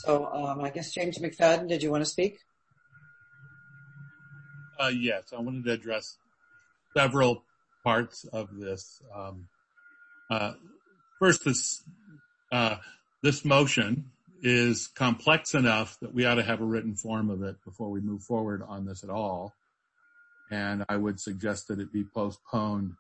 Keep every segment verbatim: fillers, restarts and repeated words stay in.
So um, I guess James McFadden, did you want to speak? Uh, yes, I wanted to address several parts of this. Um, uh, first, this uh, this motion is complex enough that we ought to have a written form of it before we move forward on this at all. And I would suggest that it be postponed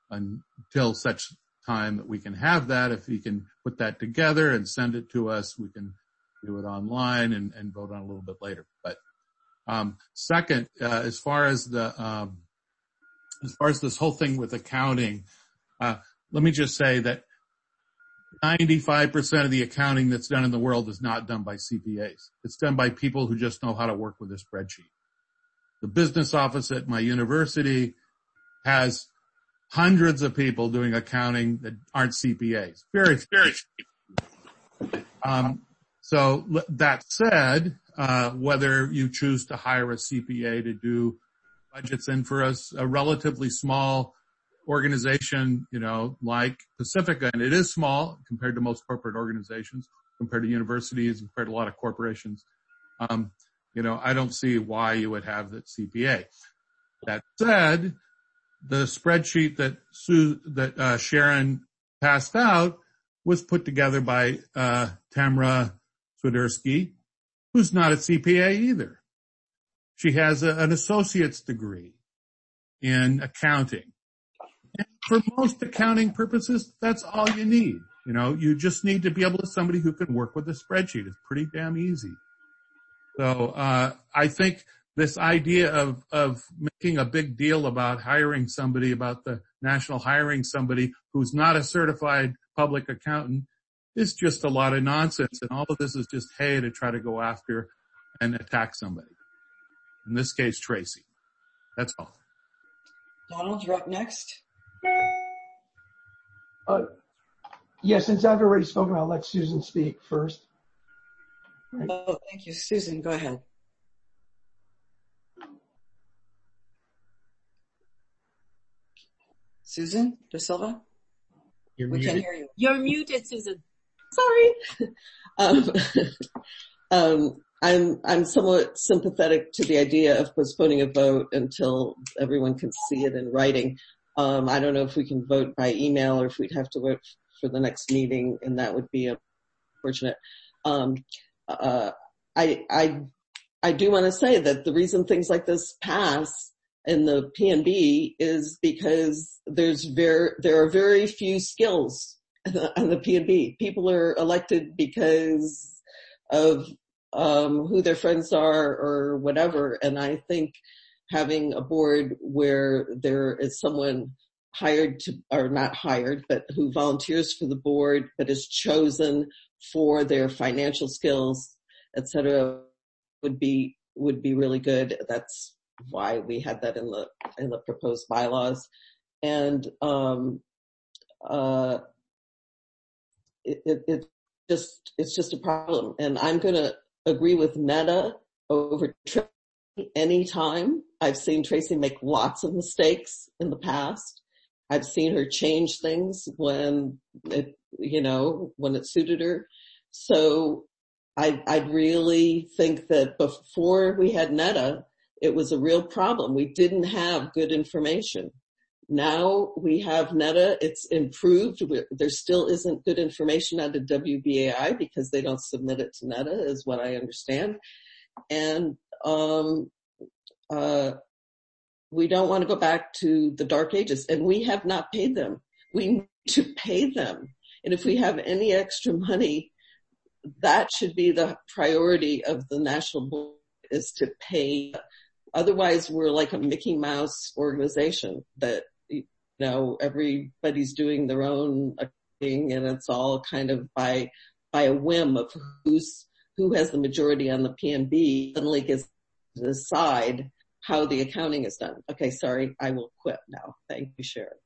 until such time that we can have that. If we can put that together and send it to us, we can do it online and, and vote on it a little bit later. But um, second, uh, as far as the um, as far as this whole thing with accounting, uh, let me just say that ninety-five percent of the accounting that's done in the world is not done by C P As. It's done by people who just know how to work with a spreadsheet. The business office at my university has hundreds of people doing accounting that aren't C P As. Very, very few. Um, so that said, uh, whether you choose to hire a C P A to do budgets in for us, a relatively small organization, you know, like Pacifica, and it is small compared to most corporate organizations, compared to universities, compared to a lot of corporations. Um, you know, I don't see why you would have that C P A. That said, the spreadsheet that Sue, that uh, Sharon passed out was put together by uh, Tamra Swiderski, who's not a C P A either. She has a, an associate's degree in accounting. And for most accounting purposes, that's all you need. You know, you just need to be able to somebody who can work with a spreadsheet. It's pretty damn easy. So uh I think this idea of of making a big deal about hiring somebody, about the national hiring somebody who's not a certified public accountant, is just a lot of nonsense. And all of this is just hay to try to go after and attack somebody. In this case, Tracy. That's all. Donald, you're up next. Uh, yeah, since I've already spoken, I'll let Susan speak first. Right. Oh, thank you. Susan, go ahead. Susan De Silva? You're we muted. can't hear you. You're muted, Susan. Sorry. um, um, I'm, I'm somewhat sympathetic to the idea of postponing a vote until everyone can see it in writing. Um, I don't know if we can vote by email or if we'd have to vote for the next meeting, and that would be unfortunate. Um, uh, I, I, I do want to say that the reason things like this pass in the P N B is because there's very, there are very few skills on the P N B. People are elected because of um, who their friends are or whatever. And I think having a board where there is someone hired to, or not hired, but who volunteers for the board, but is chosen for their financial skills, et cetera, would be, would be really good. That's why we had that in the, in the proposed bylaws. And, um, uh, it, it, it just, it's just a problem. And I'm going to agree with Meta over Tracy anytime. I've seen Tracy make lots of mistakes in the past. I've seen her change things when it, you know, when it suited her. So I, I'd really think that before we had Netta, it was a real problem. We didn't have good information. Now we have Netta. It's improved. We're, there still isn't good information out of W B A I because they don't submit it to Netta, is what I understand. And um, uh, we don't want to go back to the dark ages. And we have not paid them. We need to pay them. And if we have any extra money, that should be the priority of the national board, is to pay. Otherwise, we're like a Mickey Mouse organization that, you know, everybody's doing their own thing, and it's all kind of by by a whim of who's who has the majority on the P N B suddenly gets to decide how the accounting is done. Okay, sorry, I will quit now. Thank you, Sharon.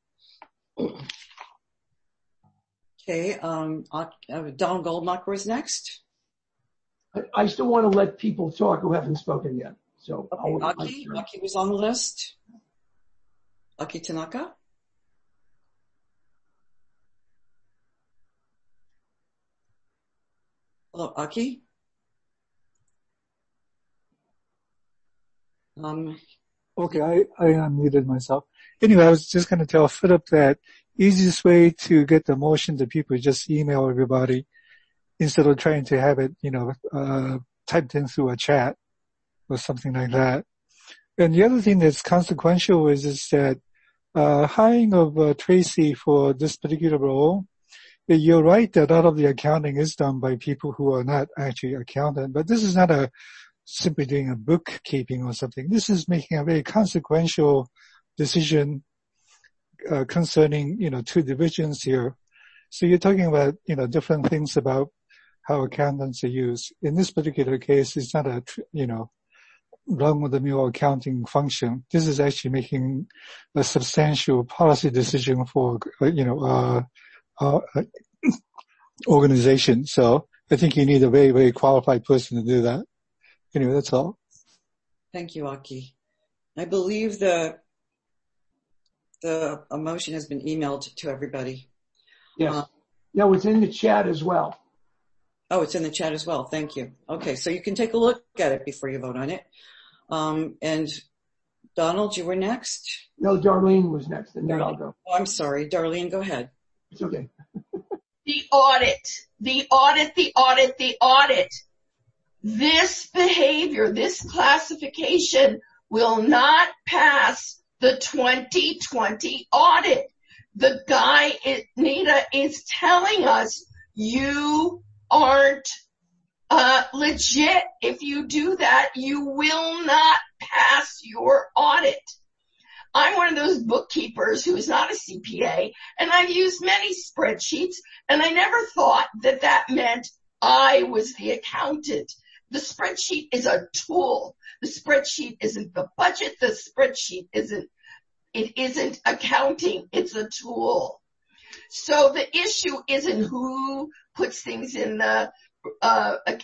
Okay, um, uh, Donald Goldmacher is next. I, I still want to let people talk who haven't spoken yet. So okay, I'll Aki, Aki was on the list. Aki Tanaka. Hello, Aki. Um, Okay, I, I unmuted myself. Anyway, I was just going to tell Philip that easiest way to get the motion to people is just email everybody instead of trying to have it, you know, uh, typed in through a chat or something like that. And the other thing that's consequential is, is that, uh, hiring of uh, Tracy for this particular role, you're right that a lot of the accounting is done by people who are not actually accountant, but this is not a simply doing a bookkeeping or something. This is making a very consequential decision uh, concerning, you know, two divisions here. So you're talking about, you know, different things about how accountants are used. In this particular case, it's not a, you know, run-of-the-mill accounting function. This is actually making a substantial policy decision for, uh, you know, uh, uh, organization. So I think you need a very, very qualified person to do that. Anyway, that's all. Thank you, Aki. I believe the the motion has been emailed to everybody. Yes. Uh, No, it's in the chat as well. oh, it's in the chat as well. Thank you. Okay, so you can take a look at it before you vote on it. Um, and Donald, you were next? No, Darlene was next, and then I'll go. Oh, I'm sorry. Darlene, go ahead. It's okay. The audit, the audit, the audit, the audit. This behavior, this classification will not pass the twenty twenty audit. The guy, Nita, is telling us you aren't uh legit. If you do that, you will not pass your audit. I'm one of those bookkeepers who is not a C P A, and I've used many spreadsheets, and I never thought that that meant I was the accountant. The spreadsheet is a tool. The spreadsheet isn't the budget. The spreadsheet isn't, it isn't accounting. It's a tool. So the issue isn't who puts things in the uh, uh,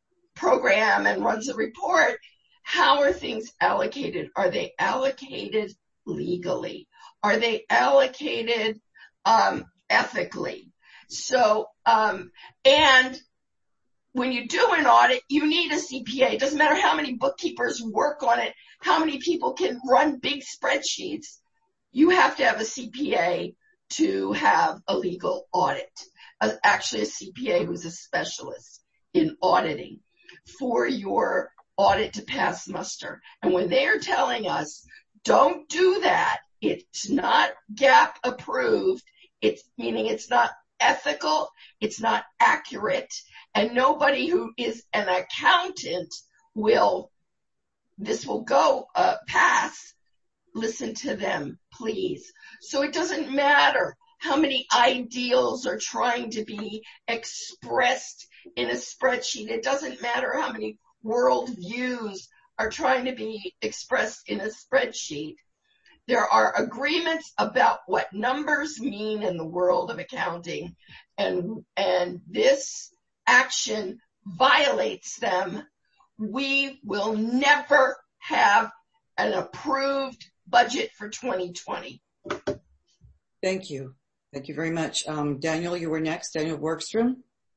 program and runs the report. How are things allocated? Are they allocated legally? Are they allocated um, ethically? So, um, and when you do an audit, you need a C P A. It doesn't matter how many bookkeepers work on it, how many people can run big spreadsheets. You have to have a C P A to have a legal audit. Uh, actually, a C P A who's a specialist in auditing for your audit to pass muster. And when they are telling us, don't do that, it's not G A P approved, it's meaning it's not ethical, it's not accurate, and nobody who is an accountant will, this will go uh, pass. Listen to them, please. So it doesn't matter how many ideals are trying to be expressed in a spreadsheet. It doesn't matter how many worldviews are trying to be expressed in a spreadsheet. There are agreements about what numbers mean in the world of accounting, and, and this action violates them. We will never have an approved budget for twenty twenty. Thank you. Thank you very much. Um, Daniel, you were next. Daniel Workstrom.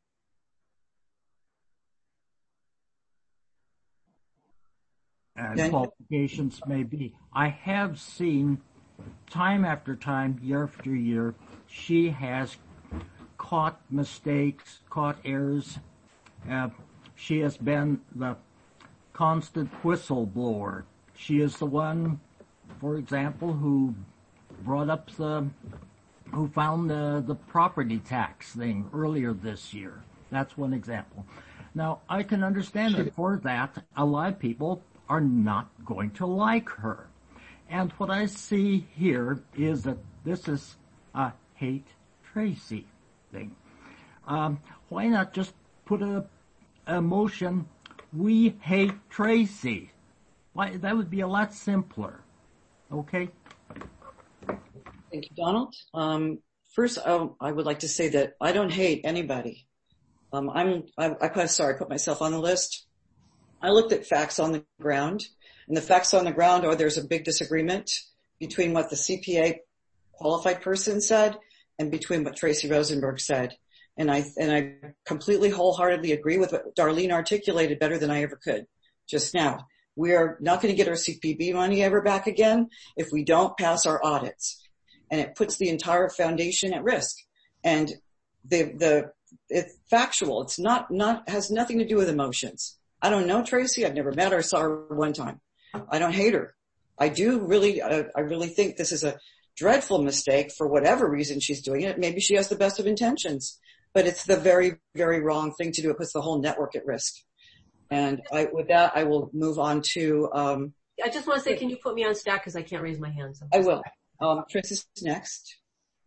And qualifications may be. I have seen time after time, year after year, she has caught mistakes, caught errors. Uh, she has been the constant whistleblower. She is the one, for example, who brought up the, who found the, the property tax thing earlier this year. That's one example. Now, I can understand that for that, a lot of people are not going to like her. And what I see here is that this is a hate Tracy thing. Um, why not just put a, a motion, we hate Tracy? Why, that would be a lot simpler. Okay? Thank you, Donald. Um, first, I, I would like to say that I don't hate anybody. Um, I'm, I, I put, sorry, I put myself on the list. I looked at facts on the ground, and the facts on the ground are there's a big disagreement between what the C P A qualified person said and between what Tracy Rosenberg said. And I, and I completely wholeheartedly agree with what Darlene articulated better than I ever could just now. We're not going to get our C P B money ever back again if we don't pass our audits. And it puts the entire foundation at risk. And the, the, it's factual. It's not, not, has nothing to do with emotions. I don't know Tracy. I've never met her, saw her one time. I don't hate her. I do really, uh, I really think this is a dreadful mistake for whatever reason she's doing it. Maybe she has the best of intentions, but it's the very, very wrong thing to do. It puts the whole network at risk. And I, with that, I will move on to, um, I just want to say, can you put me on stack? Cause I can't raise my hand. So. I will. Um, Chris is next.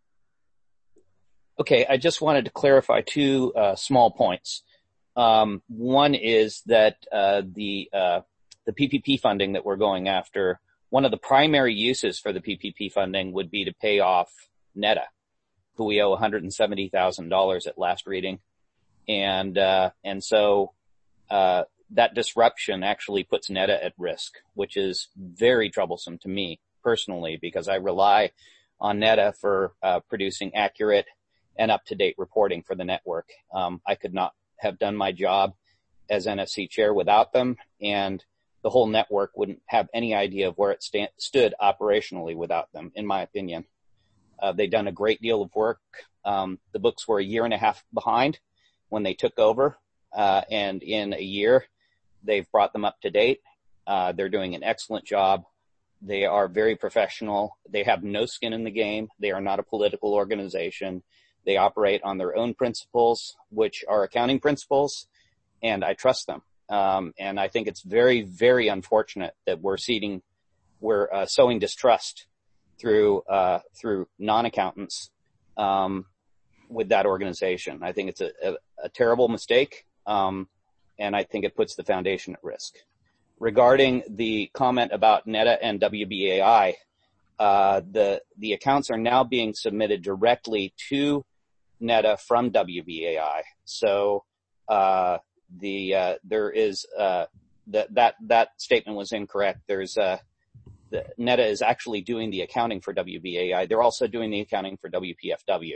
Okay. I just wanted to clarify two, uh, small points. Um, one is that, uh, the, uh, the P P P funding that we're going after, one of the primary uses for the P P P funding would be to pay off Netta, who we owe one hundred seventy thousand dollars at last reading. And, uh, and so, uh, that disruption actually puts Netta at risk, which is very troublesome to me personally, because I rely on Netta for, uh, producing accurate and up-to-date reporting for the network. Um, I could not have done my job as N F C chair without them, and the whole network wouldn't have any idea of where it stand, stood operationally without them, in my opinion. Uh, they've done a great deal of work. Um, the books were a year and a half behind when they took over, uh, and in a year, they've brought them up to date. Uh, they're doing an excellent job. They are very professional. They have no skin in the game. They are not a political organization. They operate on their own principles, which are accounting principles, and I trust them. Um, and I think it's very, very unfortunate that we're seeding, we're uh, sowing distrust through uh, through non-accountants um, with that organization. I think it's a, a, a terrible mistake, um, and I think it puts the foundation at risk. Regarding the comment about Netta and W B A I, uh, the the accounts are now being submitted directly to Netta from W B A I. So uh, the uh, there is uh, that that that statement was incorrect. There's uh, the, Netta is actually doing the accounting for W B A I. They're also doing the accounting for W P F W.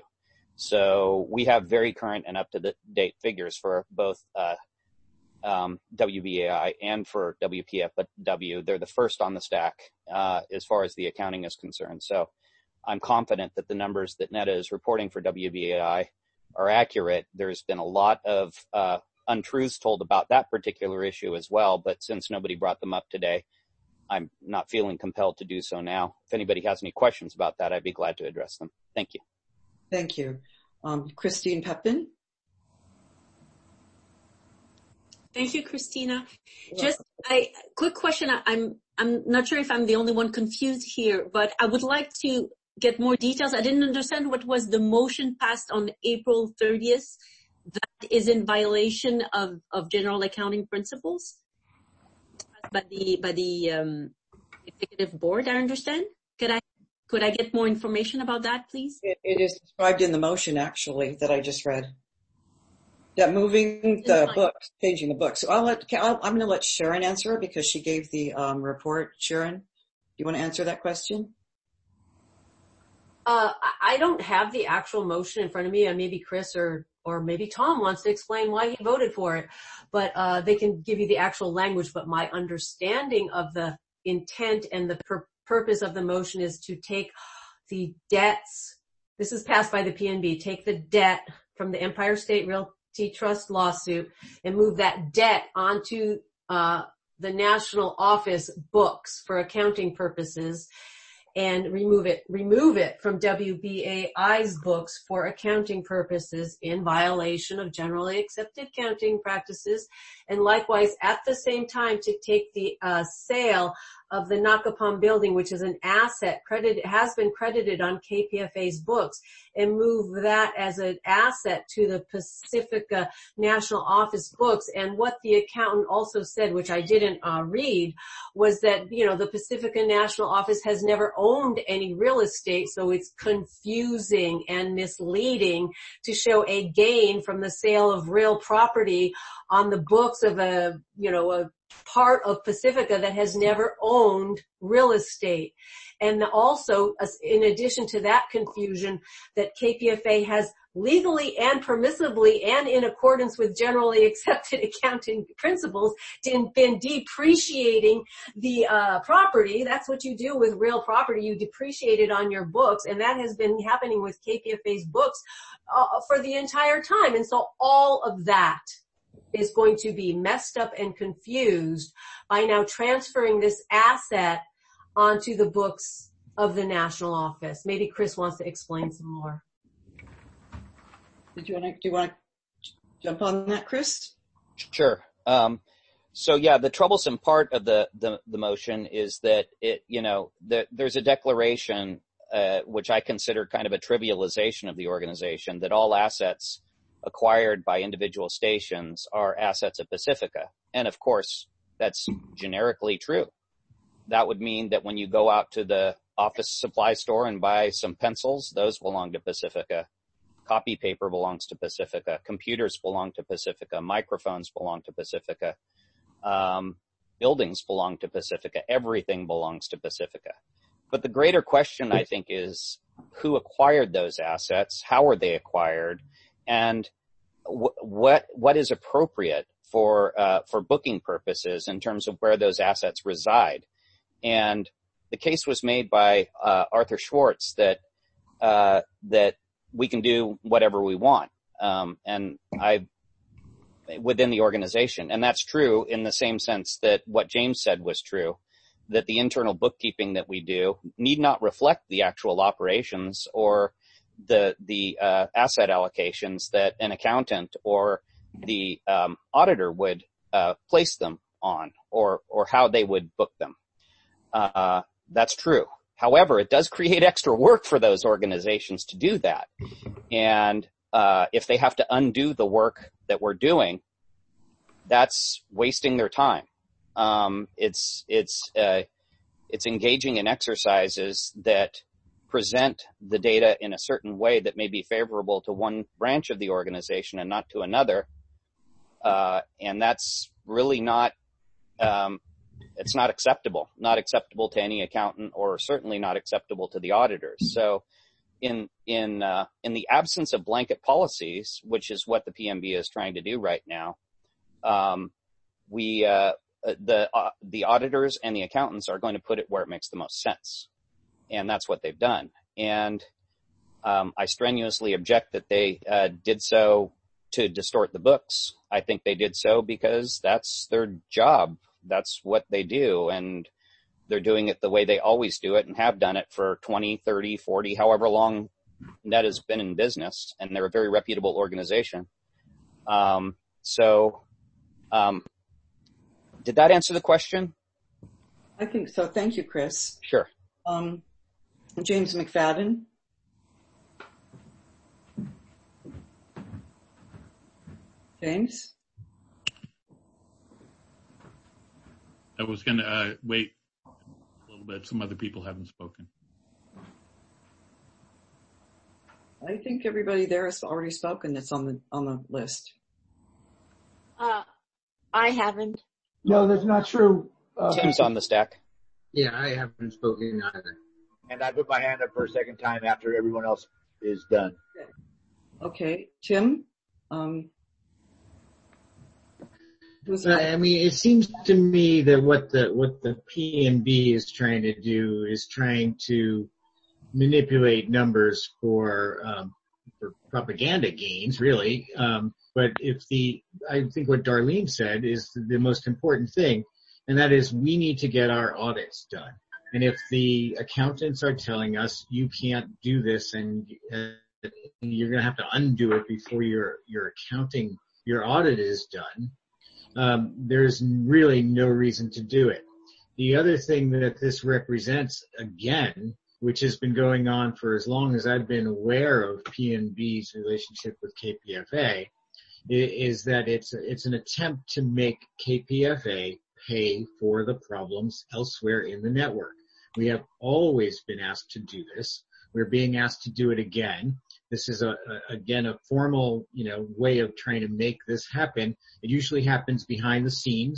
So we have very current and up to date figures for both uh, um, W B A I and for W P F W. They're the first on the stack uh, as far as the accounting is concerned. So I'm confident that the numbers that Netta is reporting for W B A I are accurate. There's been a lot of uh, untruths told about that particular issue as well, but since nobody brought them up today, I'm not feeling compelled to do so now. If anybody has any questions about that, I'd be glad to address them. Thank you. Thank you. Um, Christine Pepin. Thank you, Christina. Just a quick question. I'm I'm not sure if I'm the only one confused here, but I would like to get more details. I didn't understand what was the motion passed on April thirtieth that is in violation of, of general accounting principles by the by the um, executive board. I understand. Could I could I get more information about that, please? It, it is described in the motion, actually, that I just read. That moving the books, changing the books. So I'll let, I'll, I'm going to let Sharon answer it because she gave the um, report. Sharon, do you want to answer that question? Uh, I don't have the actual motion in front of me, and maybe Chris or, or maybe Tom wants to explain why he voted for it, but, uh, they can give you the actual language. But my understanding of the intent and the pur- purpose of the motion is to take the debts. This is passed by the P N B. Take the debt from the Empire State Realty Trust lawsuit and move that debt onto uh the national office books for accounting purposes, and remove it remove it from W B A I's books for accounting purposes in violation of generally accepted accounting practices, and likewise at the same time to take the uh sale of the Nakapam building, which is an asset credited, has been credited on K P F A's books, and move that as an asset to the Pacifica National Office books. And what the accountant also said, which I didn't uh, read, was that, you know, the Pacifica National Office has never owned any real estate, so it's confusing and misleading to show a gain from the sale of real property on the books of a, you know, a part of Pacifica that has never owned real estate. And also, in addition to that confusion, that K P F A has legally and permissibly and in accordance with generally accepted accounting principles been depreciating the uh property. That's what you do with real property. You depreciate it on your books, and that has been happening with K P F A's books uh, for the entire time. And so all of that is going to be messed up and confused by now transferring this asset onto the books of the national office. Maybe Chris wants to explain some more. Did you want to, do you want to jump on that, Chris? Sure. Um, so yeah, the troublesome part of the, the, the motion is that it, you know, the, there's a declaration, uh, which I consider kind of a trivialization of the organization, that all assets acquired by individual stations are assets of Pacifica. And of course, that's generically true. That would mean that when you go out to the office supply store and buy some pencils, those belong to Pacifica. Copy paper belongs to Pacifica. Computers belong to Pacifica. Microphones belong to Pacifica. Um, buildings belong to Pacifica. Everything belongs to Pacifica. But the greater question, I think, is who acquired those assets? How were they acquired? And wh- what what is appropriate for uh, for booking purposes in terms of where those assets reside? And the case was made by uh, Arthur Schwartz that uh, that we can do whatever we want, um, and I within the organization, and that's true in the same sense that what James said was true, that the internal bookkeeping that we do need not reflect the actual operations or the the uh, asset allocations that an accountant or the um, auditor would uh, place them on, or or how they would book them. Uh, that's true. However, it does create extra work for those organizations to do that. And uh, if they have to undo the work that we're doing, that's wasting their time. Um, it's it's uh, it's engaging in exercises that present the data in a certain way that may be favorable to one branch of the organization and not to another. Uh, and that's really not um, it's not acceptable, not acceptable to any accountant, or certainly not acceptable to the auditors. So in, in, uh, in the absence of blanket policies, which is what the P M B is trying to do right now, um, we, uh, the, uh, the auditors and the accountants are going to put it where it makes the most sense. And that's what they've done. And, um, I strenuously object that they, uh, did so to distort the books. I think they did so because that's their job. That's what they do, and they're doing it the way they always do it and have done it for twenty, thirty, forty, however long Net has been in business, and they're a very reputable organization. Um, so, um, did that answer the question? I think so. Thank you, Chris. Sure. Um, James McFadden. James? I was going to uh, wait a little bit. Some other people haven't spoken. I think everybody there has already spoken that's on the on the list. Uh, I haven't. No, that's not true. Uh, Tim's on the stack. Yeah, I haven't spoken either. And I put my hand up for a second time after everyone else is done. Okay, Tim? Um, I mean, it seems to me that what the what the P M B is trying to do is trying to manipulate numbers for um, for propaganda gains, really. Um, but if the I think what Darlene said is the most important thing, and that is we need to get our audits done. And if the accountants are telling us you can't do this and uh, you're going to have to undo it before your your accounting your audit is done. Um, there's really no reason to do it. The other thing that this represents, again, which has been going on for as long as I've been aware of P N B's relationship with K P F A, is that it's it's an attempt to make K P F A pay for the problems elsewhere in the network. We have always been asked to do this. We're being asked to do it again. This is, a, a again, a formal, you know, way of trying to make this happen. It usually happens behind the scenes.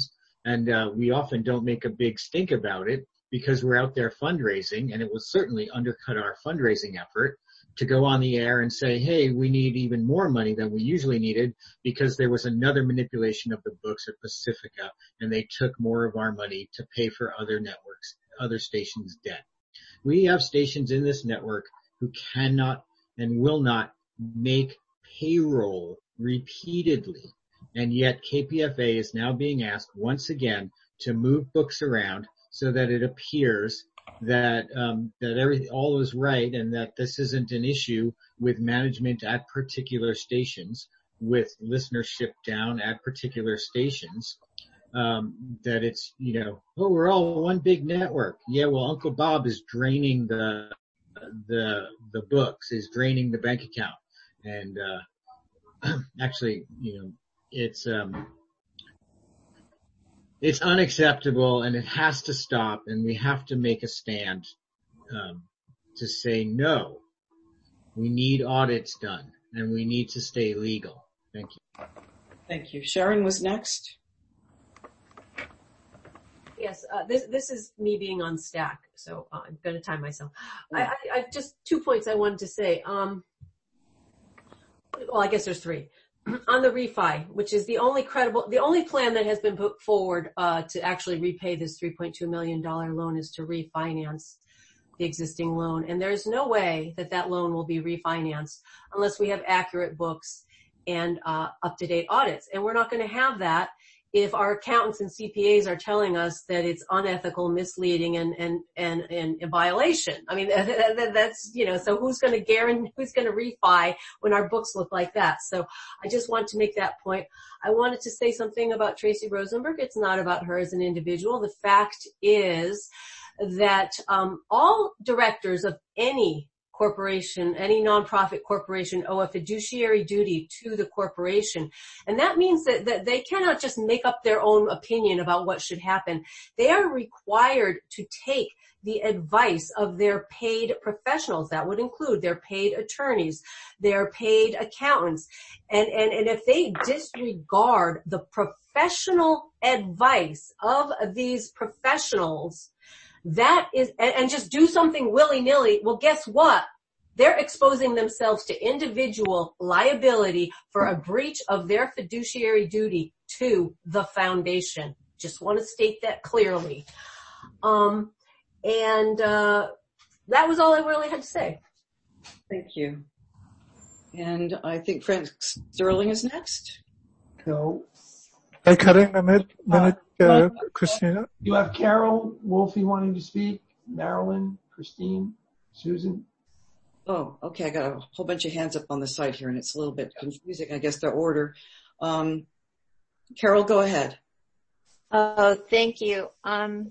And uh, we often don't make a big stink about it because we're out there fundraising, and it will certainly undercut our fundraising effort to go on the air and say, hey, we need even more money than we usually needed because there was another manipulation of the books at Pacifica, and they took more of our money to pay for other networks, other stations' debt. We have stations in this network who cannot and will not make payroll repeatedly, and yet K P F A is now being asked once again to move books around so that it appears that um, that every all is right and that this isn't an issue with management at particular stations, with listenership down at particular stations. Um, that it's, you know, oh, we're all one big network. Yeah, well, Uncle Bob is draining the the the books, is draining the bank account, and uh, actually, you know, it's um. It's unacceptable, and it has to stop, and we have to make a stand um, to say no. We need audits done, and we need to stay legal. Thank you. Thank you. Sharon was next. Yes, uh, this this is me being on stack, so uh, I'm going to time myself. I, I, I just two points I wanted to say. Um, well, I guess there's three. On the refi, which is the only credible, the only plan that has been put forward uh, to actually repay this three point two million dollars loan is to refinance the existing loan. And there's no way that that loan will be refinanced unless we have accurate books and uh, up-to-date audits. And we're not going to have that if our accountants and C P As are telling us that it's unethical, misleading, and and and, and a violation. I mean, that, that, that's, you know, so who's going to guarantee, who's going to refi when our books look like that? So I just want to make that point. I wanted to say something about Tracy Rosenberg. It's not about her as an individual. The fact is that um, all directors of any corporation, any nonprofit corporation, owe a fiduciary duty to the corporation. And that means that, that they cannot just make up their own opinion about what should happen. They are required to take the advice of their paid professionals. That would include their paid attorneys, their paid accountants. And, and, and if they disregard the professional advice of these professionals, that is, and, and just do something willy-nilly, well, guess what? They're exposing themselves to individual liability for a breach of their fiduciary duty to the foundation. Just want to state that clearly. Um, and uh, that was all I really had to say. Thank you. And I think Frank Sterling is next. No. Hey, cutting a minute, minute uh, uh, Christina. You have Carol Wolfe wanting to speak, Marilyn, Christine, Susan. Oh, okay. I got a whole bunch of hands up on the side here, and it's a little bit confusing. I guess their order. Um, Carol, go ahead. Oh, thank you. Um,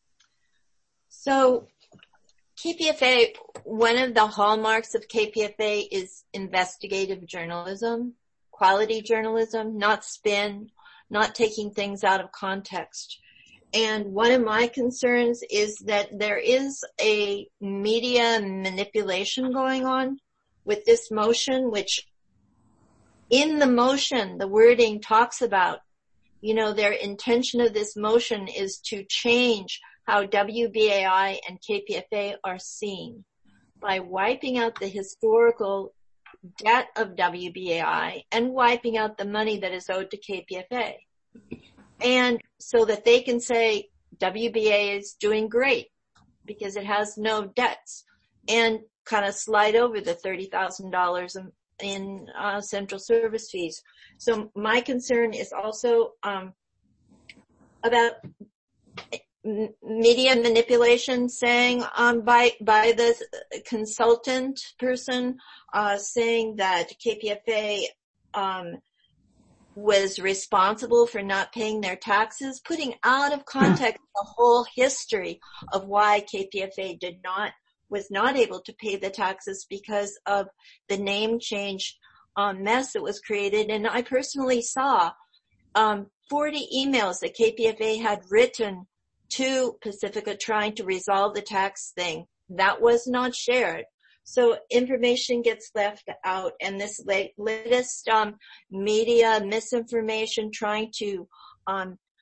so K P F A, one of the hallmarks of K P F A is investigative journalism, quality journalism, not spin, not taking things out of context. And one of my concerns is that there is a media manipulation going on with this motion, which in the motion, the wording talks about, you know, their intention of this motion is to change how W B A I and K P F A are seen by wiping out the historical debt of W B A I and wiping out the money that is owed to K P F A. And so that they can say W B A is doing great because it has no debts, and kind of slide over the thirty thousand dollars in, in uh, central service fees. So my concern is also um, about m- media manipulation, saying um, by by the consultant person uh, saying that K P F A um, was responsible for not paying their taxes, putting out of context the whole history of why K P F A did not, was not able to pay the taxes because of the name change um, mess that was created. And I personally saw um, forty emails that K P F A had written to Pacifica trying to resolve the tax thing. That was not shared. So information gets left out, and this latest um, media misinformation trying to um,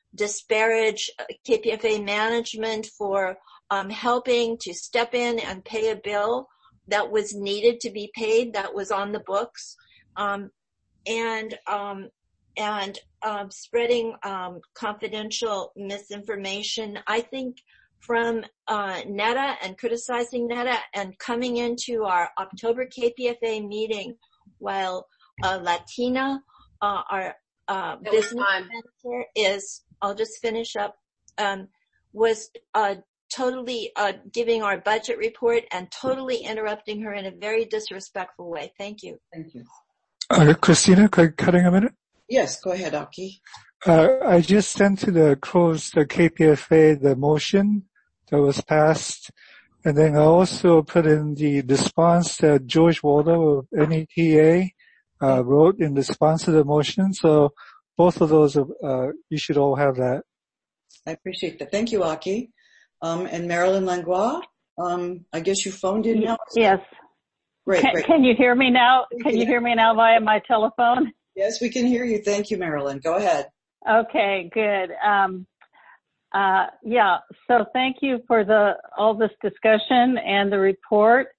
disparage K P F A management for um, helping to step in and pay a bill that was needed to be paid, that was on the books, um, and um, and um, spreading um, confidential misinformation. I think from uh, Netta and criticizing Netta and coming into our October K P F A meeting while uh, Latina, uh, our uh, business manager is, I'll just finish up, um, was uh, totally uh, giving our budget report and totally interrupting her in a very disrespectful way. Thank you. Thank you. Uh, Christina, cutting a minute? Yes, go ahead, Aki. Uh, I just sent to the close the K P F A the motion that was passed, and then I also put in the response that George Waldo of N E T A uh, wrote in response to the motion. So both of those, uh, you should all have that. I appreciate that. Thank you, Aki. Um, and Marilyn Langlois, um, I guess you phoned in now? Yes. Great, can, great. Can you hear me now? Can you hear me now via my telephone? Yes, we can hear you. Thank you, Marilyn. Go ahead. Okay, good. Um, uh, yeah, so thank you for the all this discussion and the report.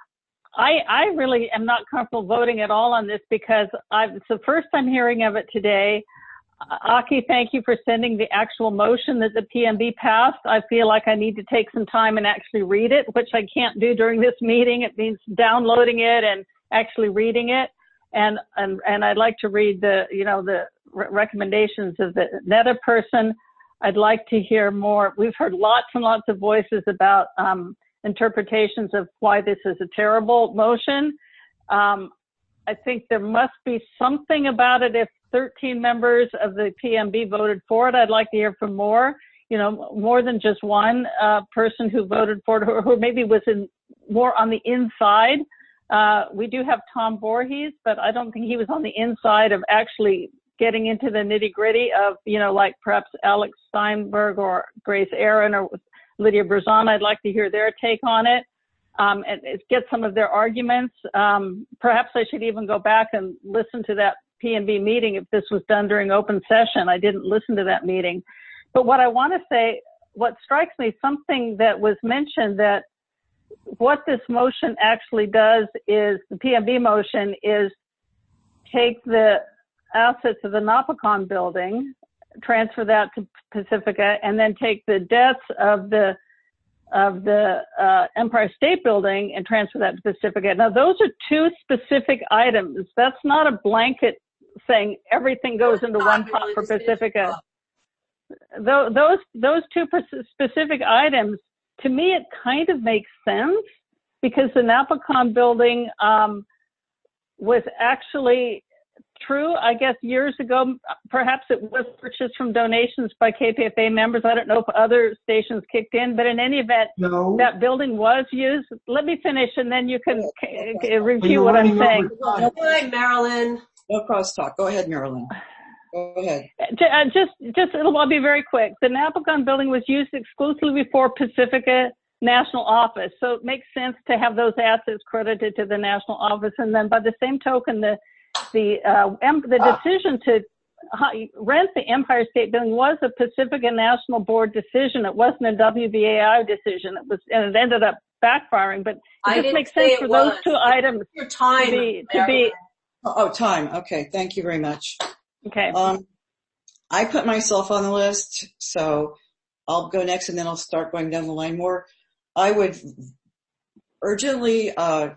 I, I really am not comfortable voting at all on this because I've, it's the first I'm hearing of it today. Aki, thank you for sending the actual motion that the P M B passed. I feel like I need to take some time and actually read it, which I can't do during this meeting. It means downloading it and actually reading it. And, and, and I'd like to read the, you know, the re- recommendations of the Netta person. I'd like to hear more. We've heard lots and lots of voices about, um, interpretations of why this is a terrible motion. Um, I think there must be something about it. If thirteen members of the P M B voted for it, I'd like to hear from more, you know, more than just one, uh, person who voted for it, or who maybe was in more on the inside. Uh, we do have Tom Voorhees, but I don't think he was on the inside of actually getting into the nitty gritty of, you know, like perhaps Alex Steinberg or Grace Aaron or Lydia Berzon. I'd like to hear their take on it, um, and, and get some of their arguments. Um, perhaps I should even go back and listen to that P M B meeting if this was done during open session. I didn't listen to that meeting. But what I want to say, what strikes me, something that was mentioned, that what this motion actually does is, the P M B motion is take the assets of the Napacon building, transfer that to Pacifica, and then take the debts of the of the uh, Empire State Building and transfer that to Pacifica. Now, those are two specific items. That's not a blanket saying everything goes into one pot for Pacifica. Those those two specific items, to me, it kind of makes sense because the Napacon building um, was actually true, I guess, years ago. Perhaps it was purchased from donations by K P F A members. I don't know if other stations kicked in, but in any event, no. that building was used. Let me finish, and then you can c- review what I'm saying. Go ahead, Marilyn. No crosstalk. Go ahead, Marilyn. Go ahead. Uh, just, just, it'll, I'll be very quick. The Napacon building was used exclusively for Pacifica National Office, so it makes sense to have those assets credited to the National Office. And then, by the same token, the the uh, the decision to rent the Empire State Building was a Pacifica National Board decision. It wasn't a W B A I decision. It was, and it ended up backfiring. But it I just makes sense for was. those two items Your time, to be to be. Oh, time. Okay. Thank you very much. Okay. Um, I put myself on the list, so I'll go next and then I'll start going down the line more. I would urgently, uh,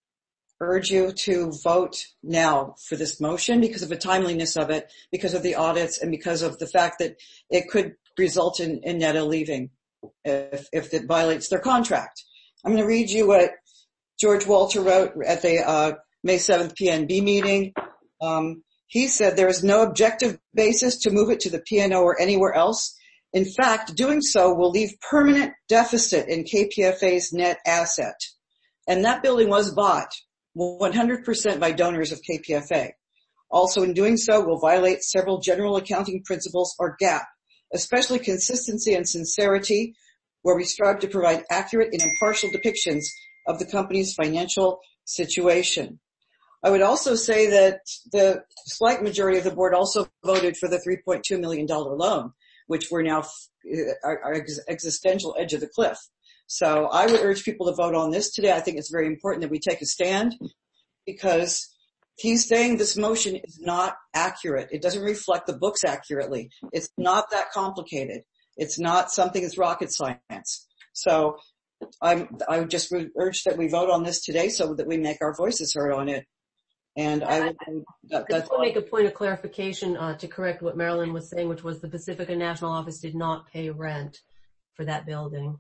urge you to vote now for this motion because of the timeliness of it, because of the audits, and because of the fact that it could result in, in Netta leaving if, if it violates their contract. I'm going to read you what George Walter wrote at the, uh, May seventh P N B meeting. Um, he said there is no objective basis to move it to the P and O or anywhere else. In fact, doing so will leave permanent deficit in K P F A's net asset. And that building was bought one hundred percent by donors of K P F A. Also, in doing so, will violate several general accounting principles or G A A P, especially consistency and sincerity, where we strive to provide accurate and impartial depictions of the company's financial situation. I would also say that the slight majority of the board also voted for the three point two million dollars loan, which we're now our, our existential edge of the cliff. So I would urge people to vote on this today. I think it's very important that we take a stand, because he's saying this motion is not accurate. It doesn't reflect the books accurately. It's not that complicated. It's not something that's rocket science. So I'm, I would just urge that we vote on this today so that we make our voices heard on it. And I would, that, I just want to make a point of clarification uh, to correct what Marilyn was saying, which was the Pacifica National Office did not pay rent for that building.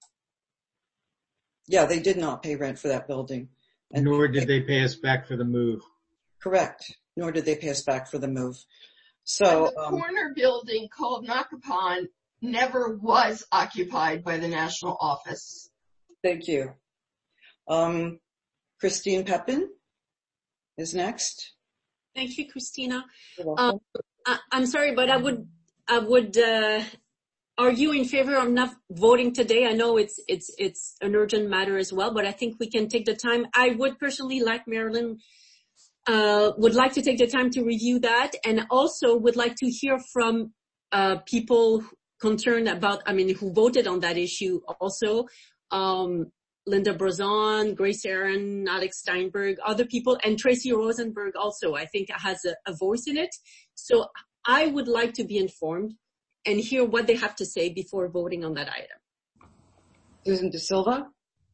Yeah, they did not pay rent for that building. And nor did they pay us back for the move. Correct. Nor did they pay us back for the move. So and the um, corner building called Nakapan never was occupied by the national office. Thank you. Um, Christine Pepin is next. Thank you, Christina. Um, I, I'm sorry, but I would, I would, uh, argue in favor of not voting today. I know it's, it's, it's an urgent matter as well, but I think we can take the time. I would personally, like Marilyn, uh, would like to take the time to review that, and also would like to hear from, uh, people concerned about, I mean, who voted on that issue also. Um, Linda Brozon, Grace Aaron, Alex Steinberg, other people, and Tracy Rosenberg also, I think, has a, a voice in it. So I would like to be informed and hear what they have to say before voting on that item. Susan De Silva.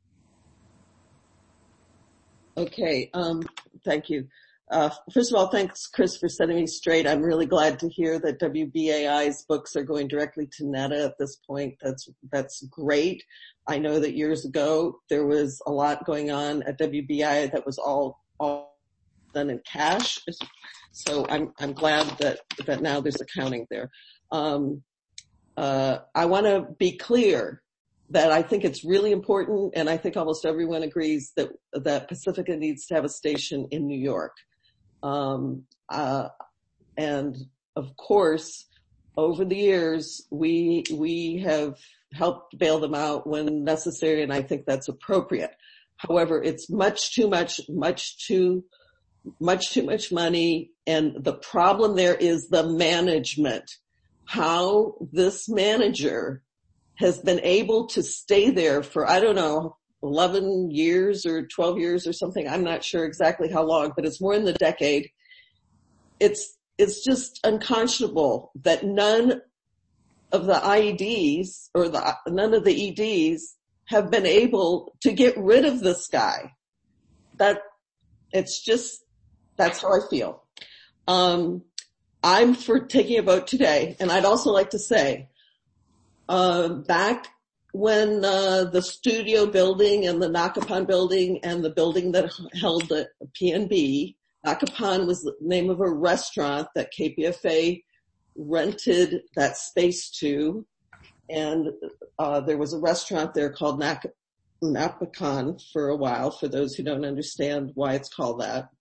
Okay, um, thank you. Uh, first of all, thanks, Chris, for setting me straight. I'm really glad to hear that W B A I's books are going directly to NETA at this point. That's, that's great. I know that years ago there was a lot going on at W B I that was all, all done in cash. So I'm, I'm glad that, that now there's accounting there. Um, uh, I want to be clear that I think it's really important, and I think almost everyone agrees that, that Pacifica needs to have a station in New York. Um, uh, and of course, over the years, we, we have helped bail them out when necessary, and I think that's appropriate. However, it's much too much, much too, much too much money, and the problem there is the management. How this manager has been able to stay there for, I don't know, eleven years or twelve years or something. I'm not sure exactly how long, but it's more than a decade. It's, it's just unconscionable that none of the I E Ds or the, none of the E Ds have been able to get rid of this guy. That, it's just, that's how I feel. Um, I'm for taking a vote today, and I'd also like to say, uh, back when uh, the studio building and the Nakapan building and the building that held the P N B, Nakapan was the name of a restaurant that K P F A rented that space to, and uh, there was a restaurant there called Nak- Napakan for a while, for those who don't understand why it's called that.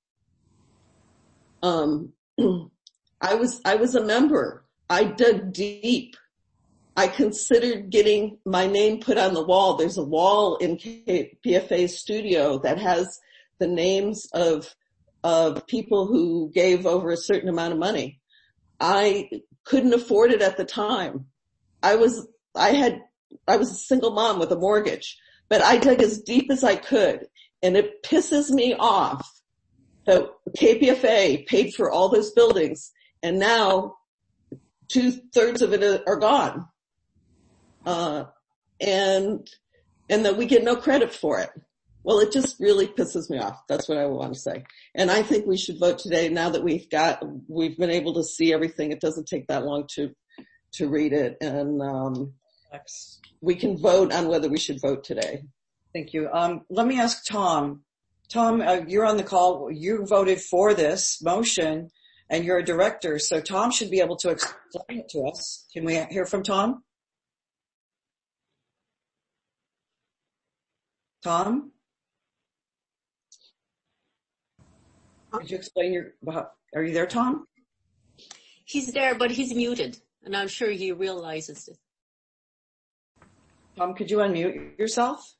Um, I was, I was a member. I dug deep. I considered getting my name put on the wall. There's a wall in K P F A's studio that has the names of, of people who gave over a certain amount of money. I couldn't afford it at the time. I was, I had, I was a single mom with a mortgage, but I dug as deep as I could, and it pisses me off that K P F A paid for all those buildings, and now two thirds of it are gone. Uh, and, and that we get no credit for it. Well, it just really pisses me off. That's what I want to say. And I think we should vote today now that we've got, we've been able to see everything. It doesn't take that long to, to read it. And, um, we can vote on whether we should vote today. Thank you. Um, let me ask Tom. Tom, uh, you're on the call. You voted for this motion and you're a director. So Tom should be able to explain it to us. Can we hear from Tom? Tom? Could you explain your, are you there, Tom? He's there, but he's muted, and I'm sure he realizes it. Tom, could you unmute yourself?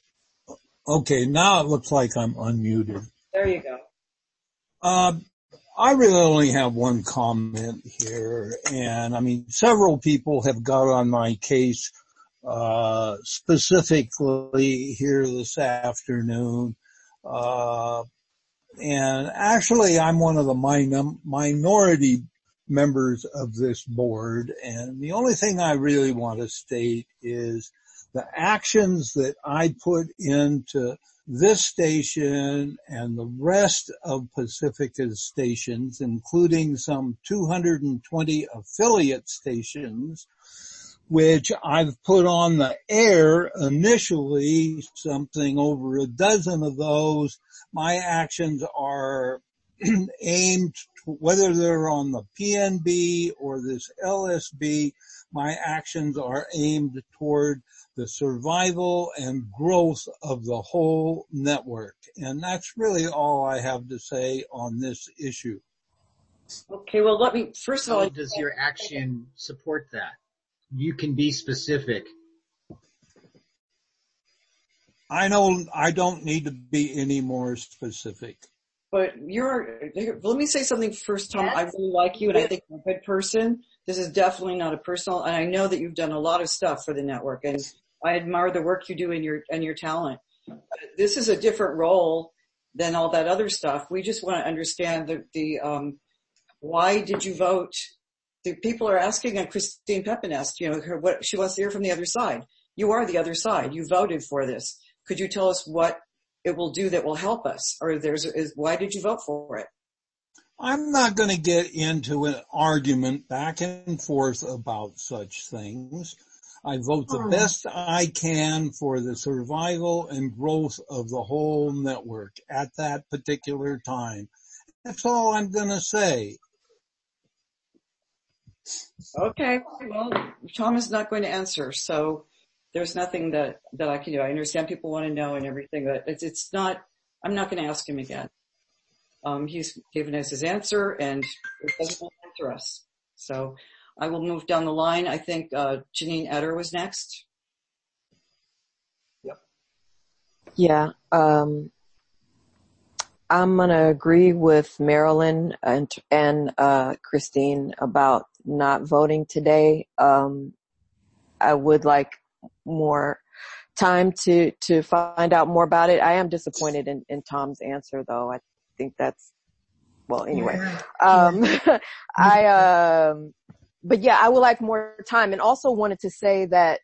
Okay, now it looks like I'm unmuted. There you go. Um, I really only have one comment here, and I mean, several people have got on my case, uh, specifically here this afternoon, uh, and actually I'm one of the min- minority members of this board, and the only thing I really want to state is the actions that I put into this station and the rest of Pacifica's stations, including some two hundred twenty affiliate stations, which I've put on the air initially, something over a dozen of those. My actions are aimed, whether they're on the P N B or this L S B, my actions are aimed toward the survival and growth of the whole network. And that's really all I have to say on this issue. Okay, well, let me, first of all... How does your action support that? You can be specific. I know I don't need to be any more specific. But you're, let me say something first, Tom. Yes. I really like you and I think you're a good person. This is definitely not a personal, and I know that you've done a lot of stuff for the network, and I admire the work you do and your, and your talent. This is a different role than all that other stuff. We just want to understand the, the, um, why did you vote? The people are asking, and Christine Pepin asked, you know, her, what she wants to hear from the other side. You are the other side. You voted for this. Could you tell us what it will do that will help us? Or there's, is, why did you vote for it? I'm not going to get into an argument back and forth about such things. I vote the oh. best I can for the survival and growth of the whole network at that particular time. That's all I'm going to say. Okay. Well, Tom is not going to answer, so there's nothing that, that I can do. I understand people want to know and everything, but it's, it's not, I'm not going to ask him again. Um, he's given us his answer and it doesn't answer us. So I will move down the line. I think, uh, Janine Etter was next. Yep. Yeah. Um, I'm going to agree with Marilyn and, and, uh, Christine about not voting today. Um, I would like more time to, to find out more about it. I am disappointed in, in Tom's answer though. I think that's, well, anyway, um, I, um, but yeah, I would like more time, and also wanted to say that,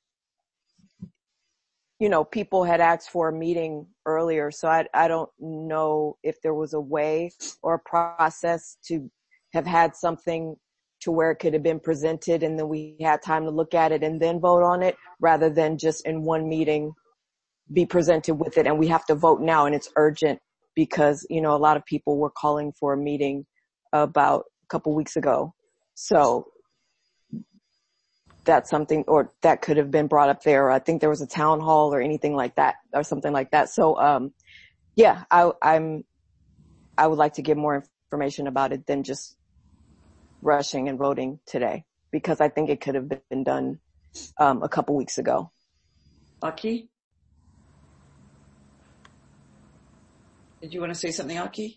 you know, people had asked for a meeting earlier, so I, I don't know if there was a way or a process to have had something to where it could have been presented and then we had time to look at it and then vote on it, rather than just in one meeting be presented with it and we have to vote now and it's urgent because, you know, a lot of people were calling for a meeting about a couple weeks ago. So that's something, or that could have been brought up there. I think there was a town hall or anything like that or something like that. So, um, yeah, I, I'm, I would like to get more information about it than just rushing and voting today, because I think it could have been done, um, a couple weeks ago. Aki? Did you want to say something, Aki?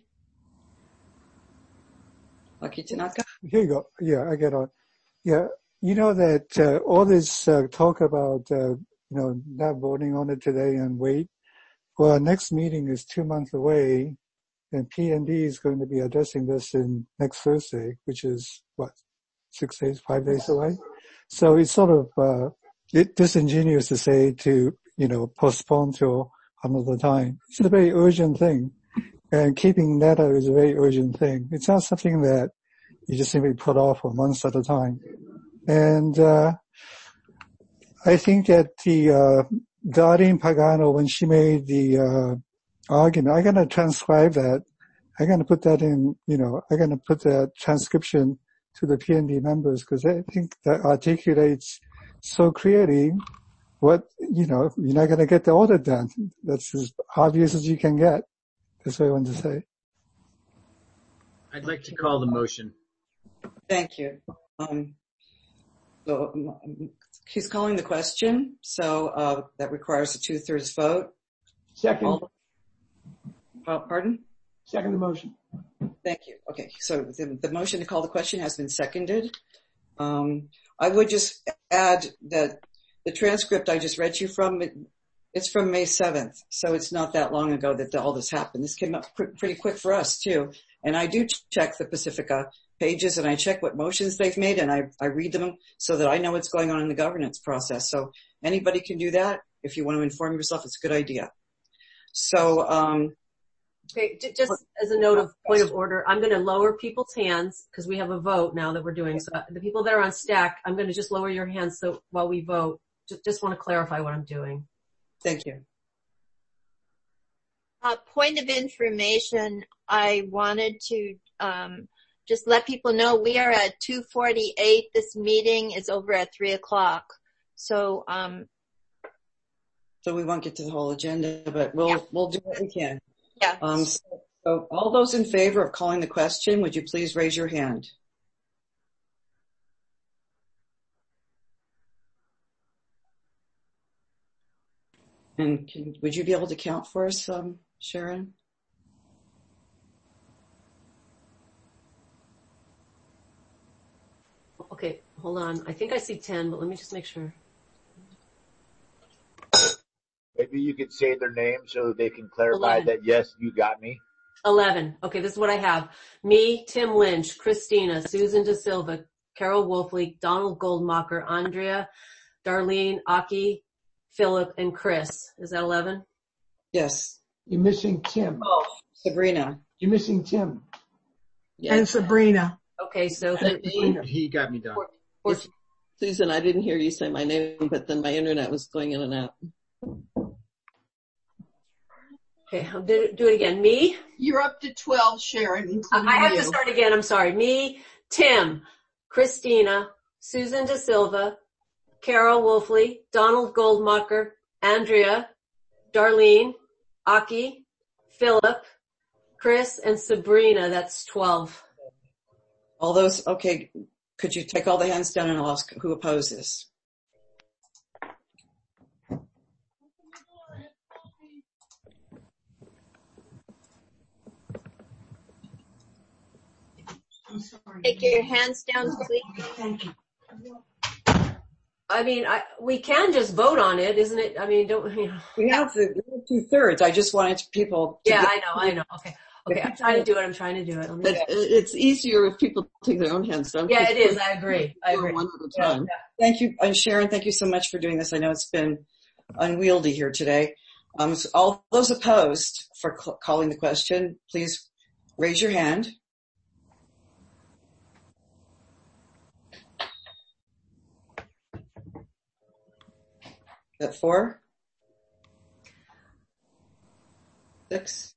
Aki Tanaka? Here you go. Yeah, I get on. Yeah. You know that uh, all this uh, talk about, uh, you know, not voting on it today and wait. Well, our next meeting is two months away, and P N D is going to be addressing this in next Thursday, which is, what, six days, five days away? So it's sort of uh, it, disingenuous to say to, you know, postpone till another time. It's a very urgent thing, and keeping data is a very urgent thing. It's not something that you just simply put off for months at a time. And, uh, I think that the, uh, Darlene Pagano, when she made the, uh, argument, I'm going to transcribe that. I'm going to put that in, you know, I'm going to put that transcription to the P N D members, because I think that articulates so clearly what, you know, you're not going to get the audit done. That's as obvious as you can get. That's what I want to say. I'd like to call the motion. Thank you. Um, So um, he's calling the question, so uh, that requires a two-thirds vote. Second. All, uh, pardon? Second the motion. Thank you. Okay, so the, the motion to call the question has been seconded. Um, I would just add that the transcript I just read to you from, it, it's from May seventh, so it's not that long ago that all this happened. This came up pr- pretty quick for us too. And I do check the Pacifica pages and I check what motions they've made and I, I read them so that I know what's going on in the governance process. So anybody can do that. If you want to inform yourself, it's a good idea. So, um, okay, j- just as a note of point of order, I'm going to lower people's hands because we have a vote now that we're doing. So the people that are on stack, I'm going to just lower your hands so while we vote. Just, just want to clarify what I'm doing. Thank you. Uh, point of information, I wanted to um, just let people know we are at two forty-eight. This meeting is over at three o'clock. So, um, so we won't get to the whole agenda, but we'll yeah. we'll do what we can. Yeah. Um, so, so all those in favor of calling the question, would you please raise your hand? And can, would you be able to count for us, um, Sharon? Okay, hold on. I think I see ten, but let me just make sure. Maybe you could say their name so they can clarify eleven. that, yes, you got me. eleven. Okay, this is what I have. Me, Tim Lynch, Christina, Susan De Silva, Carol Wolfley, Donald Goldmacher, Andrea, Darlene, Aki, Philip, and Chris. Is that eleven? Yes. You're missing Tim. Oh, Sabrina. You're missing Tim. Yes. And Sabrina. Okay, so thirteen. He got me done. fourteen. Susan, I didn't hear you say my name, but then my internet was going in and out. Okay, I'll do, do it again. Me? You're up to twelve, Sharon, including I have you. to start again. I'm sorry. Me, Tim, Christina, Susan De Silva, Carol Wolfley, Donald Goldmacher, Andrea, Darlene, Aki, Philip, Chris, and Sabrina. That's twelve. All those, okay, could you take all the hands down and I'll ask who opposes? take your hands down, please. Thank you. I mean, I, we can just vote on it, isn't it? I mean, don't, you know. We have the two thirds. I just wanted people to Yeah, get, I know, I know. Okay. Okay, I'm trying to do it. I'm trying to do it. Let me But it's easier if people take their own hands down. Yeah, it is. I agree. I agree. One at a time. Yeah. Thank you. And Sharon, thank you so much for doing this. I know it's been unwieldy here today. Um, so all those opposed for cl- calling the question, please raise your hand. Is that four? Six?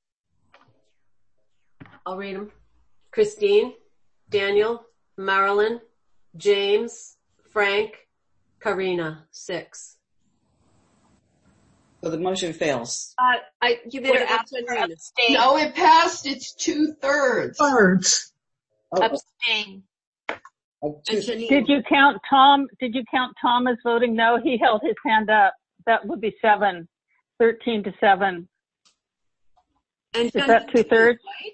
I'll read them. Christine, Daniel, Marilyn, James, Frank, Karina, six. So the motion fails. Uh, I, you better What about ask her Karina? abstain. No, it passed. It's two thirds. Thirds. Oh, Abstain. oh, two- And Janine. Did you count Tom? Did you count Tom as voting no? He held his hand up. That would be seven. Thirteen to seven. And Is that two thirds? Right?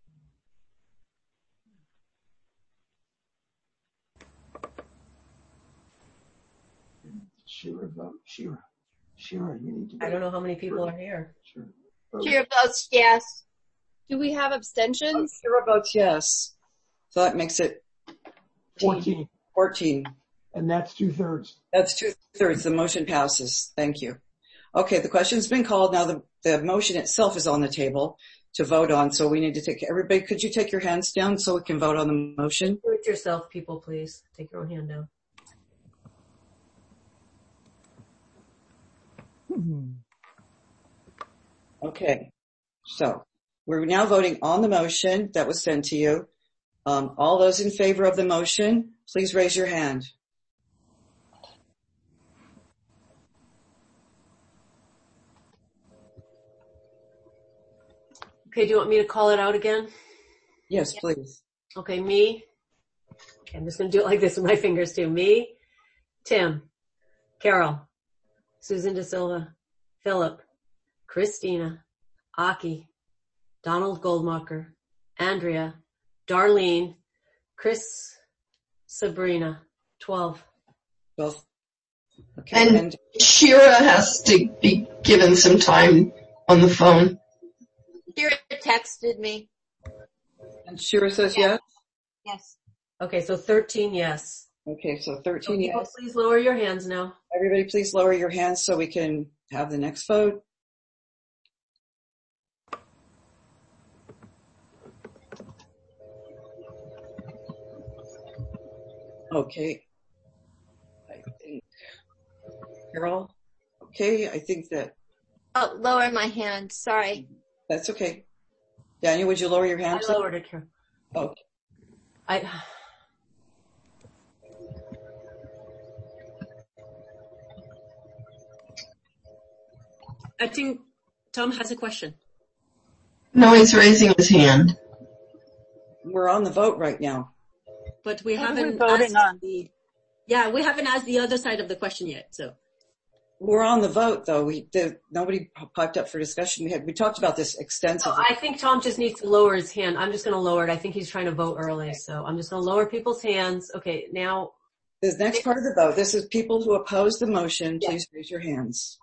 Shira vote. Shira. Shira, you need to vote. I don't know how many people are here. Shira. Vote. Chair votes yes. Do we have abstentions? Shira votes yes. So that makes it fourteen. fourteen. And that's two thirds. That's two thirds. The motion passes. Thank you. Okay, the question's been called. Now the, the motion itself is on the table to vote on. So we need to take, everybody, could you take your hands down so we can vote on the motion? Do it yourself, people, please. Take your own hand down. Okay. So we're now voting on the motion that was sent to you. Um, all those in favor of the motion, please raise your hand. Okay, do you want me to call it out again? Yes, please. Okay, me. Okay, I'm just going to do it like this with my fingers too. Me, Tim, Carol, Susan De Silva, Philip, Christina, Aki, Donald Goldmacher, Andrea, Darlene, Chris, Sabrina, twelve. twelve. Okay. And, and Shira has to be given some time on the phone. Shira texted me. And Shira says yes? Yes. Okay, so thirteen yes. Okay, so thirteen so yes. Please lower your hands now. Everybody please lower your hands so we can have the next vote. Okay. I think, Carol, okay, I think that. Oh, lower my hand. Sorry. That's okay. Daniel, would you lower your hand? I lowered it, Carol. Okay. I. I think Tom has a question. No, he's raising his hand. We're on the vote right now. But we What are we haven't voting asked on? the, yeah, we haven't asked the other side of the question yet, so. We're on the vote though. We did, nobody piped up for discussion. We had, we talked about this extensively. I think Tom just needs to lower his hand. I'm just going to lower it. I think he's trying to vote early, so I'm just going to lower people's hands. Okay, now. This next part of the vote, this is people who oppose the motion. Please raise your hands.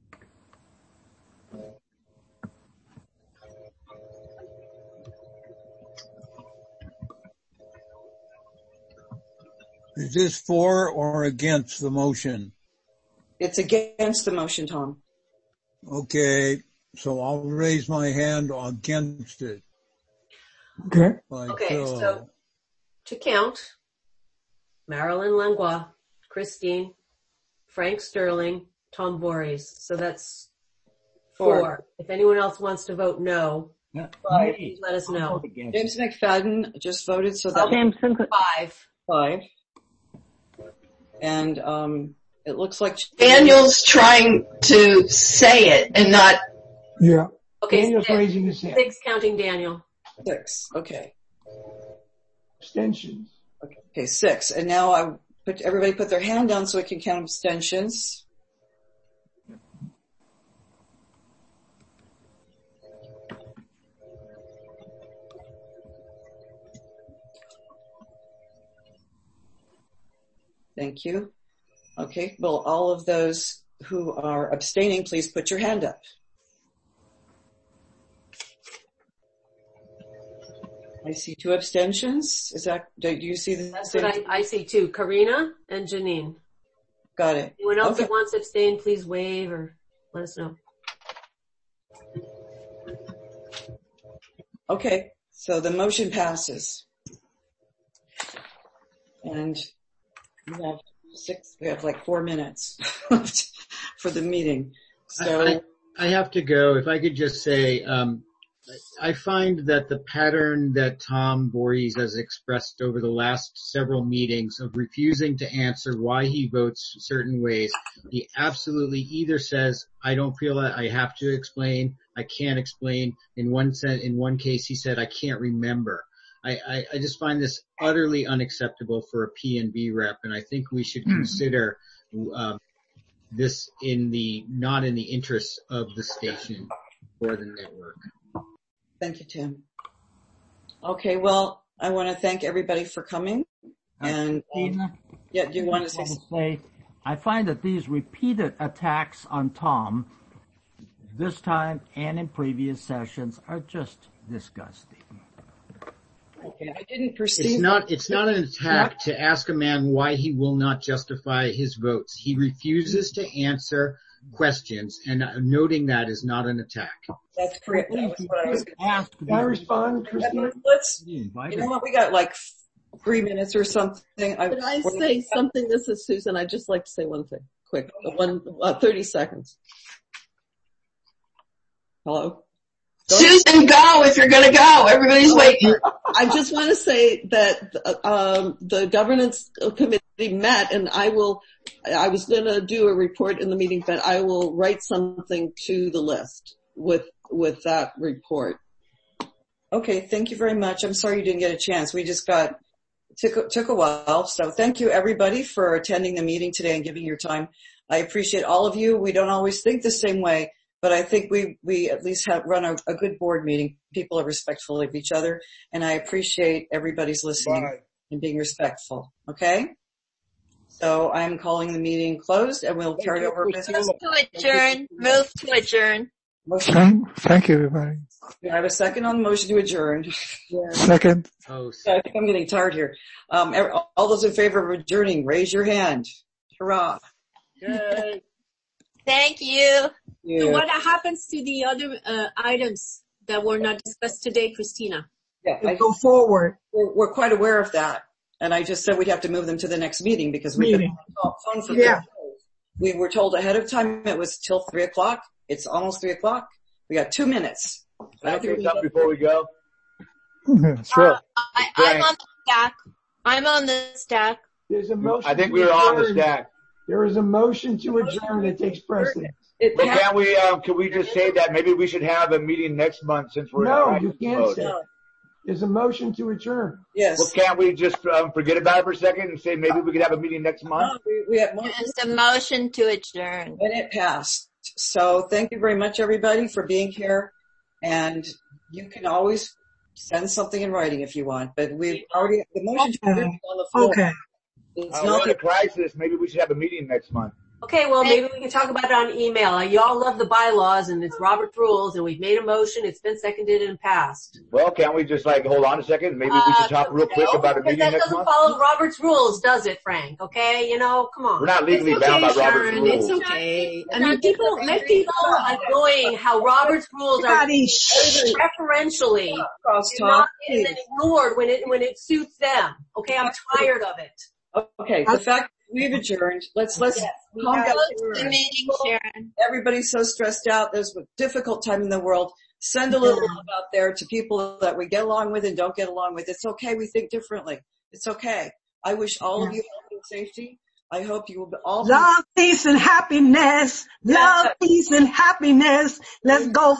Is this for or against the motion? It's against the motion, Tom. Okay, so I'll raise my hand against it. Okay. Like Okay, so. so to count, Marilyn Langlois, Christine, Frank Sterling, Tom Voorhees. So that's four. Four. If anyone else wants to vote no, Five. please let us know. James McFadden just voted, so that James five. Five. And um, it looks like Daniel's trying to say it and not. Yeah. Okay, Daniel's six, raising his hand. six counting Daniel. Six. Okay. Abstentions. Okay. Okay. Six. And now I put everybody put their hand down so we can count abstentions. Thank you. Okay. Well, all of those who are abstaining, please put your hand up. I see two abstentions. Is that, do you see the That's same? what I, I see too. Karina and Janine. Got it. Anyone else Okay. that wants to abstain, please wave or let us know. Okay. So the motion passes. And we have six, we have like four minutes left for the meeting. So I, I have to go. If I could just say, um, I find that the pattern that Tom Voorhees has expressed over the last several meetings of refusing to answer why he votes certain ways, he absolutely either says, I don't feel that I have to explain, I can't explain. In one sen- in one case, he said, I can't remember. I, I, I just find this utterly unacceptable for a P N B rep, and I think we should consider um, this in the not in the interests of the station or the network. thank you, Tim. Okay. Well, I want to thank everybody for coming. And um, yeah, do you want to say I something? say, I find that these repeated attacks on Tom, this time and in previous sessions, are just disgusting. Okay. I didn't perceive. It's not, it's not an attack to ask a man why he will not justify his votes. He refuses to answer questions, and noting that is not an attack. That's correct. That was what I was going to say. Can I respond, Christine? Let's, you know what, we got like three minutes or something. Could I say something? This is Susan. I'd just like to say one thing, quick, one, uh, thirty seconds. Hello? Susan, go if you're going to go. Everybody's waiting. I just want to say that um, the governance committee met, and I will. I was going to do a report in the meeting, but I will write something to the list with with that report. Okay, thank you very much. I'm sorry you didn't get a chance. We just got took took a while. So thank you everybody for attending the meeting today and giving your time. I appreciate all of you. We don't always think the same way, but I think we, we at least have run a, a good board meeting. People are respectful of each other, and I appreciate everybody's listening Bye. and being respectful. Okay? So I'm calling the meeting closed, and we'll carry you, over business. Move to adjourn. Move to adjourn. Motion. Thank, thank you, everybody. Do I have a second on the motion to adjourn? Yeah. Second. Oh, I think I'm getting tired here. Um, all those in favor of adjourning, raise your hand. Hurrah. Yay. Thank you. Yeah. So what happens to the other uh, items that were not discussed today, Christina? Yeah, I, Go forward. we're, we're quite aware of that. And I just said we'd have to move them to the next meeting because we've Meeting. been on the phone for Yeah. We were told ahead of time it was till three o'clock. It's almost three o'clock. We got two minutes. Can I say something before we go? Sure. Uh, I, I'm on the stack. I'm on the stack. There's a motion. I think to we were on the adjourn. stack. There is a motion to adjourn that takes precedence. It But passed. can we, um, can we just say that maybe we should have a meeting next month since we're No, in you crisis can't mode? say. There's a motion to adjourn. Yes. Well, can't we just um, forget about it for a second and say maybe we could have a meeting next month? No, we, we have more. It's a motion to adjourn. And it passed. So thank you very much, everybody, for being here. And you can always send something in writing if you want. But we've already, the motion to adjourn is on the floor. Okay. It's Uh, not we're in a crisis. Maybe we should have a meeting next month. Okay, well, maybe we can talk about it on email. Y'all love the bylaws and it's Robert's rules and we've made a motion. It's been seconded and passed. Well, can't we just like hold on a second? Maybe we should talk real quick No, about a because meeting that next doesn't month. follow Robert's rules, does it, Frank? Okay, you know, come on. We're not legally It's okay, bound by Robert's Sharon. rules. It's okay. I mean, people, let people, People annoying how Robert's rules are Everybody, shh. preferentially crosstalk, not please. and ignored when it when it suits them. Okay, I'm tired of it. Okay, the fact that we've adjourned, let's, let's calm down. Close the meeting, Sharon. Everybody's so stressed out. There's a difficult time in the world. Send a little love out there to people that we get along with and don't get along with. It's okay. We think differently. It's okay. I wish all of you health and safety. I hope you will all be Love, peace, and happiness. Love, peace, and happiness. Let's go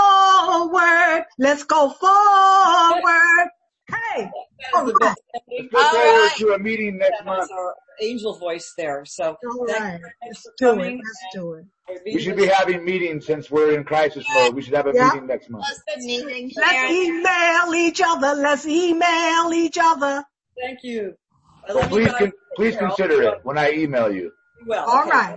forward. Let's go forward. Hey. That is the best. Let's look forward to a meeting next That month. was our angel voice there. So All thank right. you very much Let's for do it. coming. Let's do it. We should be having meetings since we're in crisis mode. We should have a Yeah. meeting next month. Close the meeting, Let's Sharon. email each other. Let's email each other. Thank you. I Well, love you please, guys. con- please Take care. consider it when I email you. Well, All okay. right.